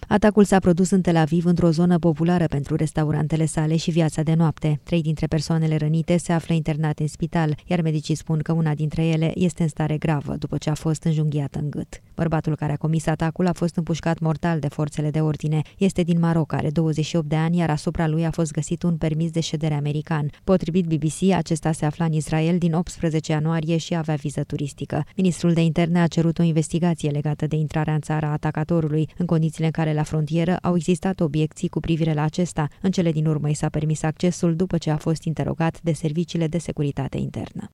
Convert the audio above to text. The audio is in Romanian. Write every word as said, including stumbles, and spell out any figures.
Atacul s-a produs în Tel Aviv, într-o zonă populară pentru restaurantele sale și viața de noapte. Trei dintre persoanele rănite se află internate în spital, iar medicii spun că una dintre ele este în stare gravă, după ce a fost înjunghiată în gât. Bărbatul care a comis atacul a fost împușcat mortal de forțele de ordine. Este din Maroc, are douăzeci și opt de ani, iar asupra lui a fost găsit un permis de ședere american. Potrivit B B C, acesta se afla în Israel din optsprezece ianuarie și avea viză turistică. Ministrul de Interne a cerut o investigație legată de intrarea în țară a atacatorului, în condițiile în care la frontieră au existat obiecții cu privire la acesta. În cele din urmă i s-a permis accesul după ce a fost interogat de serviciile de securitate internă.